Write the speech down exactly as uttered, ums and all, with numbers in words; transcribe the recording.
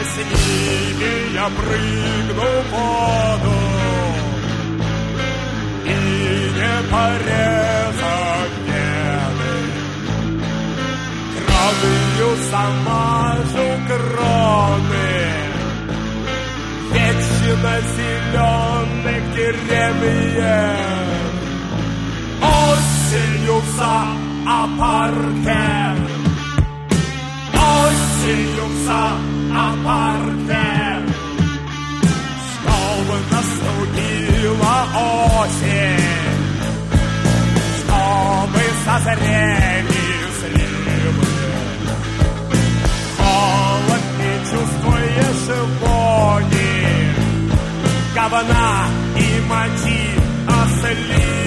с ними я прыгну в воду, и не порезав вены, кровью замажу кроны вечно зеленых деревьев. Осенью в зоопарке, осенью в зоопарке, чтобы наступила осень, чтобы созрели сливы. Холод не чувствуешь вони, говна и мочи, а сливы.